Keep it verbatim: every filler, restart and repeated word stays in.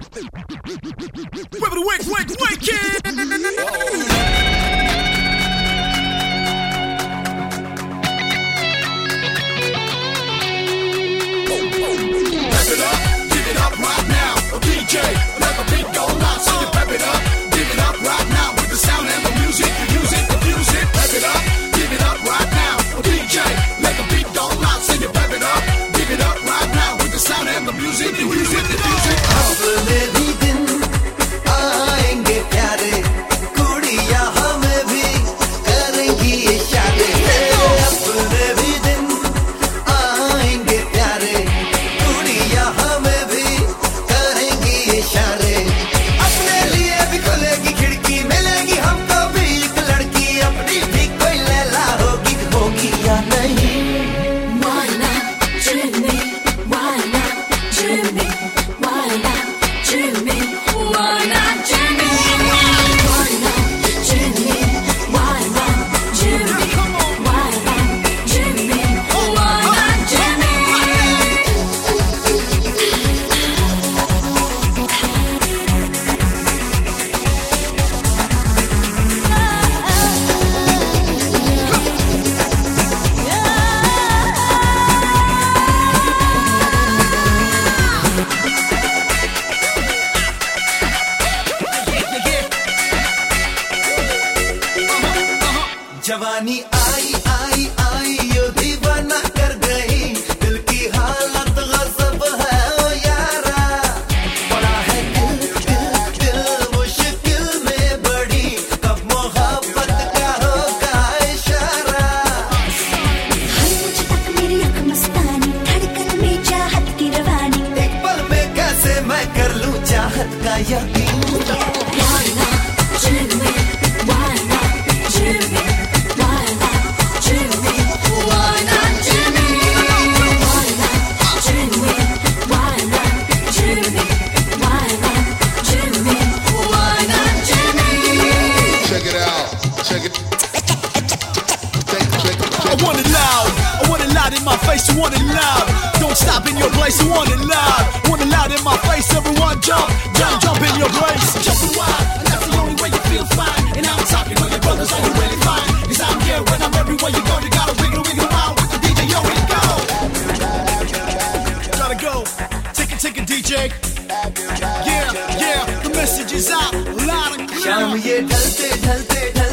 Whip it, wake, wake, wake, kid. D J, let the beat go loud, so you pep it up, give it up right now with the sound and the music, the music, the music, pep it up, give it up right now. D J, let the beat go loud, so you pep it up, give it up right now with the sound and the music, the music, the music. अपने भी दिन आएंगे प्यारे, कुड़िया हमें भी करेंगी इशारे। अपने भी दिन आएंगे प्यारे, कुड़िया हमें भी इशारे। अपने लिए भी खुलेगी खिड़की, मिलेगी हमको भी एक लड़की, अपनी भी कोई लैला होगी, होगी या नहीं। Why not Jimmy? Why not Jimmy? Why not Jimmy? Why not Jimmy? Why not Jimmy? Why not Jimmy? Why not Jimmy? Why not Jimmy? जवानी आई आई आई यो दीवाना कर गई, दिल की हालत गजब है ओ यारा। बड़ा है दिल दिल दिल मुश्किल में बड़ी, कब मोहब्बत का होगा इशारा। हर मुझ तक मेरी अख मस्तानी, धड़कन में चाहत की रवानी, एक पल में कैसे मैं कर लूं चाहत का यकीन। Why not Jimmy? Why not Jimmy? Why not Jimmy? Why not Jimmy? Why not Jimmy? Why not Jimmy? Why not Jimmy? Why not Jimmy? Check it out. Check it. Check, check, check. I want it loud, I want it loud in my face, you want it loud. Don't stop in your place, you want it loud. Want it loud in my face, everyone jump, jump, jump in your place. Jumping wild, and that's the only way you feel fine. And I'm talking with your brothers, are you really fine? Cause I'm here when I'm everywhere you go, you gotta wiggle, wiggle around with the D J, yo, we go. Gotta go, take it, take it, D J. Yeah, yeah, the message is out, loud and clear. शाम ये ढलते ढलते ढलते